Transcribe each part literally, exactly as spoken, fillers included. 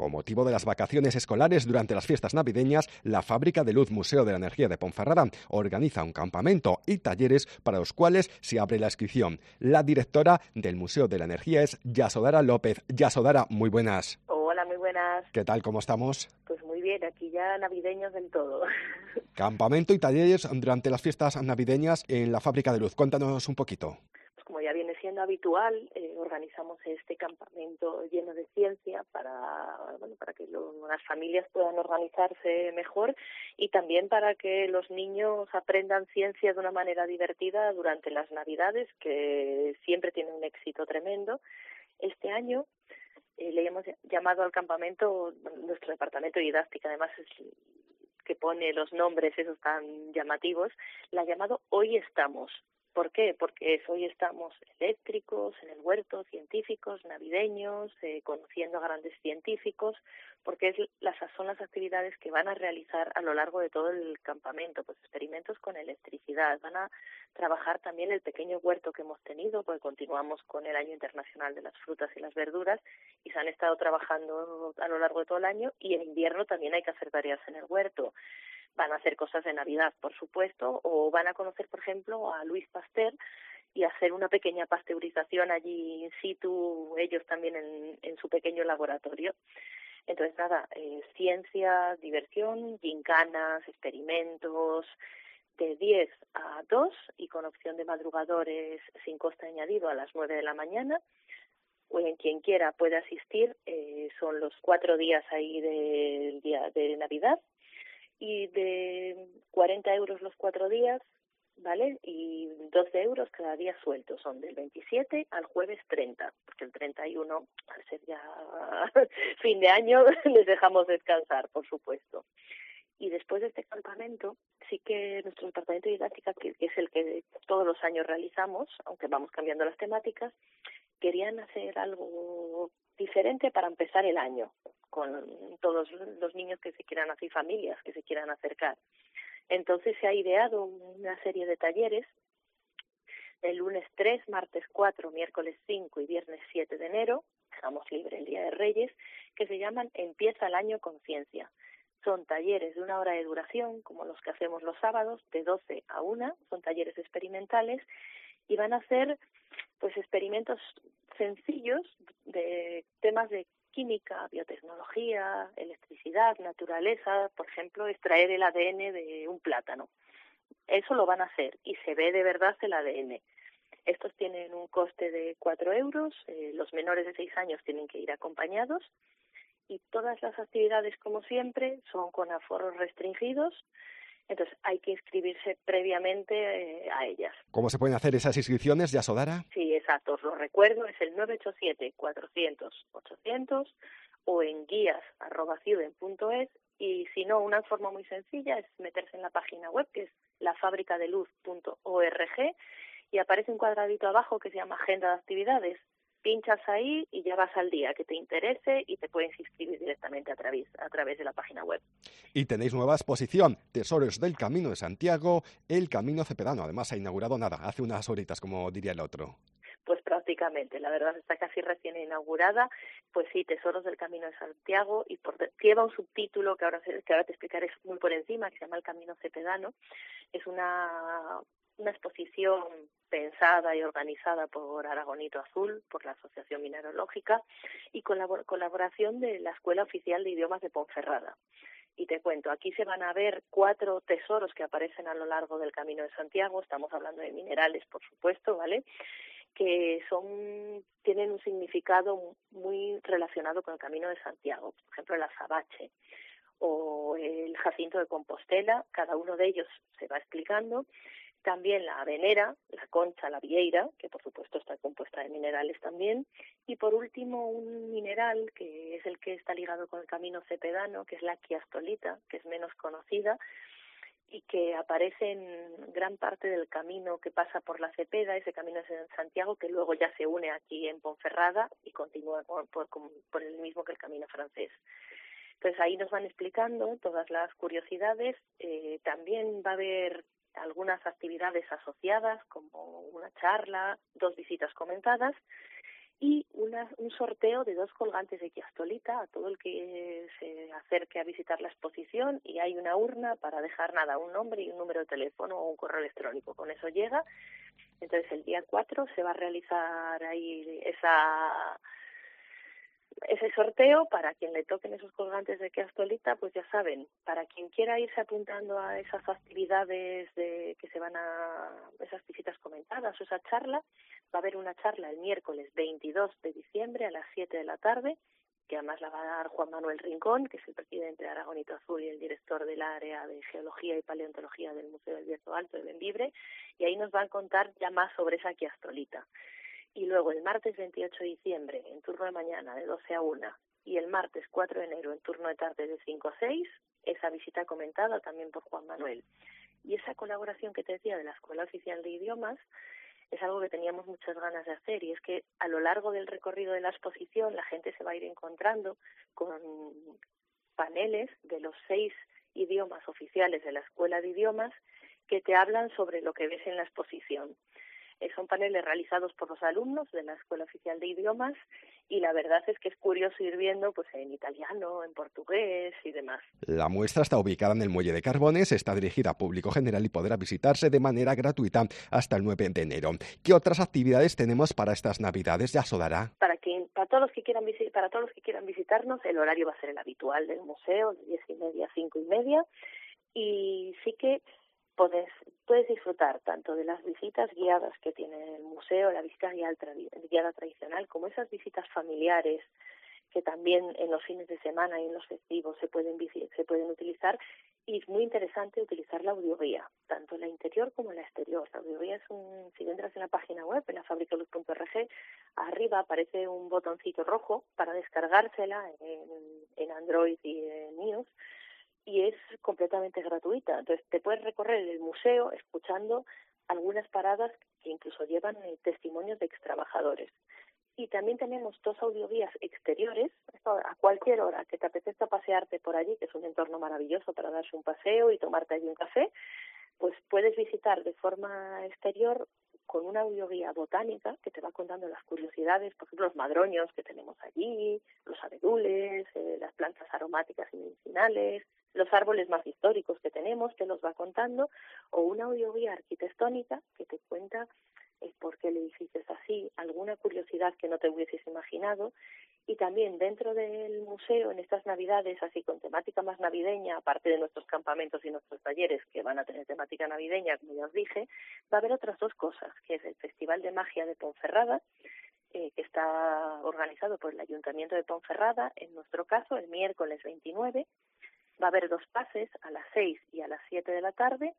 Con motivo de las vacaciones escolares durante las fiestas navideñas, la Fábrica de Luz Museo de la Energía de Ponferrada organiza un campamento y talleres para los cuales se abre la inscripción. La directora del Museo de la Energía es Yasodara López. Yasodara, muy buenas. Hola, muy buenas. ¿Qué tal? ¿Cómo estamos? Pues muy bien, aquí ya navideños del todo. Campamento y talleres durante las fiestas navideñas en la Fábrica de Luz. Cuéntanos un poquito. Pues como ya viene siendo habitual, eh, organizamos este campamento lleno de ciencia para, bueno, para que lo, las familias puedan organizarse mejor y también para que los niños aprendan ciencia de una manera divertida durante las Navidades, que siempre tienen un éxito tremendo. Este año eh, le hemos llamado al campamento, bueno, nuestro departamento de didáctica, además es que pone los nombres esos tan llamativos, la ha llamado Hoy Estamos. ¿Por qué? Porque es hoy estamos eléctricos, en el huerto, científicos, navideños, eh, conociendo a grandes científicos, porque es las, son las actividades que van a realizar a lo largo de todo el campamento, pues experimentos con electricidad, van a trabajar también el pequeño huerto que hemos tenido, porque continuamos con el Año Internacional de las Frutas y las Verduras, y se han estado trabajando a lo largo de todo el año, y en invierno también hay que hacer tareas en el huerto. Van a hacer cosas de Navidad, por supuesto, o van a conocer, por ejemplo, a Luis Pasteur y hacer una pequeña pasteurización allí in situ, ellos también en, en su pequeño laboratorio. Entonces, nada, eh, ciencia, diversión, gincanas, experimentos, de diez a dos y con opción de madrugadores sin coste añadido a las nueve de la mañana. O en quien quiera puede asistir, eh, son los cuatro días ahí del día de Navidad. Y de cuarenta euros los cuatro días, ¿vale? Y doce euros cada día suelto. Son del veintisiete al jueves treinta, porque el treinta y uno, al ser ya fin de año, les dejamos descansar, por supuesto. Y después de este campamento, sí que nuestro departamento de didáctica, que, que es el que todos los años realizamos, aunque vamos cambiando las temáticas, querían hacer algo diferente para empezar el año, con todos los niños que se quieran hacer, familias que se quieran acercar. Entonces se ha ideado una serie de talleres el lunes tres, martes cuatro, miércoles cinco y viernes siete de enero, dejamos libre el Día de Reyes, que se llaman Empieza el año con ciencia. Son talleres de una hora de duración, como los que hacemos los sábados, de doce a una, son talleres experimentales, y van a hacer pues experimentos sencillos de temas de química, biotecnología, electricidad, naturaleza, por ejemplo, extraer el A D N de un plátano. Eso lo van a hacer y se ve de verdad el A D N. Estos tienen un coste de cuatro euros, eh, los menores de seis años tienen que ir acompañados y todas las actividades, como siempre, son con aforos restringidos. Entonces hay que inscribirse previamente eh, a ellas. ¿Cómo se pueden hacer esas inscripciones, Yasodara? Sí, exacto, os lo recuerdo, es el nueve ocho siete, cuatrocientos, ochocientos o en guías arroba ciuden punto es, y si no, una forma muy sencilla es meterse en la página web, que es la fábrica de luz punto org, y aparece un cuadradito abajo que se llama Agenda de Actividades. Pinchas ahí y ya vas al día que te interese y te puedes inscribir directamente a través, a través de la página web. Y tenéis nueva exposición, Tesoros del Camino de Santiago, el Camino Cepedano. Además se ha inaugurado nada, hace unas horitas, como diría el otro. Pues prácticamente, la verdad está casi recién inaugurada. Pues sí, Tesoros del Camino de Santiago, y por, lleva un subtítulo que ahora, que ahora te explicaré muy por encima, que se llama El Camino Cepedano. Es una, una exposición pensada y organizada por Aragonito Azul, por la Asociación Mineralógica, y con la colaboración de la Escuela Oficial de Idiomas de Ponferrada. Y te cuento, aquí se van a ver cuatro tesoros que aparecen a lo largo del Camino de Santiago, estamos hablando de minerales, por supuesto, ¿vale?, que son tienen un significado muy relacionado con el Camino de Santiago, por ejemplo el azabache o el jacinto de Compostela, cada uno de ellos se va explicando. También la avenera, la concha, la vieira, que por supuesto está compuesta de minerales también. Y por último, un mineral que es el que está ligado con el camino cepedano, que es la quiastolita, que es menos conocida y que aparece en gran parte del camino que pasa por la Cepeda, ese camino es en Santiago, que luego ya se une aquí en Ponferrada y continúa por, por, por el mismo que el camino francés. Entonces ahí nos van explicando todas las curiosidades. Eh, también va a haber algunas actividades asociadas, como una charla, dos visitas comentadas, y una, un sorteo de dos colgantes de chiastolita a todo el que se acerque a visitar la exposición, y hay una urna para dejar nada, un nombre y un número de teléfono o un correo electrónico. Con eso llega. Entonces el día cuatro se va a realizar ahí esa ese sorteo para quien le toquen esos colgantes de chiastolita. Pues ya saben, para quien quiera irse apuntando a esas actividades de que se van a, esas visitas comentadas o esa charla, va a haber una charla el miércoles veintidós de diciembre a las siete de la tarde, que además la va a dar Juan Manuel Rincón, que es el presidente de Aragonito Azul y el director del área de Geología y Paleontología del Museo del Bierzo Alto de Bembibre, y ahí nos van a contar ya más sobre esa chiastolita. Y luego el martes veintiocho de diciembre, en turno de mañana, de doce a una, y el martes cuatro de enero, en turno de tarde, de cinco a seis, esa visita comentada también por Juan Manuel. Y esa colaboración que te decía de la Escuela Oficial de Idiomas es algo que teníamos muchas ganas de hacer, y es que a lo largo del recorrido de la exposición la gente se va a ir encontrando con paneles de los seis idiomas oficiales de la Escuela de Idiomas que te hablan sobre lo que ves en la exposición. Son paneles realizados por los alumnos de la Escuela Oficial de Idiomas, y la verdad es que es curioso ir viendo pues en italiano, en portugués y demás. La muestra está ubicada en el Muelle de Carbones, está dirigida a público general y podrá visitarse de manera gratuita hasta el nueve de enero. ¿Qué otras actividades tenemos para estas Navidades, Yasodara? Para quien, para todos los que quieran visi- para todos los que quieran visitarnos, el horario va a ser el habitual del museo, de diez y media a cinco y media, y sí que Puedes, puedes disfrutar tanto de las visitas guiadas que tiene el museo, la visita guiada, guiada tradicional, como esas visitas familiares que también en los fines de semana y en los festivos se pueden se pueden utilizar. Y es muy interesante utilizar la audioguía, tanto la interior como la exterior. La audioguía es un, si entras en la página web, en la fabricaluz punto org, arriba aparece un botoncito rojo para descargársela en, en Android y en iOS, y es completamente gratuita. Entonces te puedes recorrer el museo escuchando algunas paradas que incluso llevan eh, testimonios de extrabajadores. Y también tenemos dos audioguías exteriores, a cualquier hora que te apetezca pasearte por allí, que es un entorno maravilloso para darse un paseo y tomarte allí un café, pues puedes visitar de forma exterior con una audioguía botánica que te va contando las curiosidades, por ejemplo, los madroños que tenemos allí, los abedules, eh, las plantas aromáticas y medicinales, los árboles más históricos que tenemos, te los va contando, o una audioguía arquitectónica que te cuenta eh, por qué el edificio es así, alguna curiosidad que no te hubieses imaginado. Y también dentro del museo, en estas Navidades, así con temática más navideña, aparte de nuestros campamentos y nuestros talleres que van a tener temática navideña, como ya os dije, va a haber otras dos cosas, que es el Festival de Magia de Ponferrada, eh, que está organizado por el Ayuntamiento de Ponferrada. En nuestro caso, el miércoles veintinueve, va a haber dos pases a las seis y a las siete de la tarde,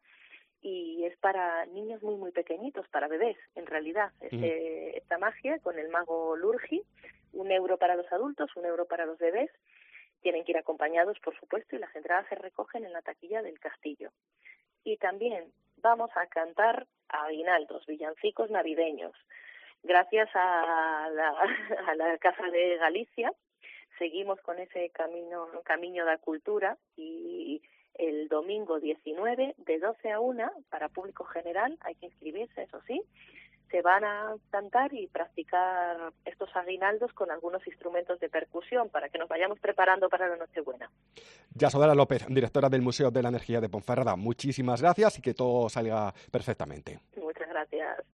y es para niños muy, muy pequeñitos, para bebés, en realidad, este, mm. esta magia con el mago Lurgi. Un euro para los adultos, un euro para los bebés. Tienen que ir acompañados, por supuesto, y las entradas se recogen en la taquilla del castillo. Y también vamos a cantar aguinaldos, villancicos navideños. Gracias a la, a la Casa de Galicia, seguimos con ese camino, camino de la cultura, y el domingo diecinueve, de doce a una, para público general, hay que inscribirse, eso sí, se van a cantar y practicar estos aguinaldos con algunos instrumentos de percusión para que nos vayamos preparando para la Nochebuena. Yasodara López, directora del Museo de la Energía de Ponferrada, muchísimas gracias y que todo salga perfectamente. Muchas gracias.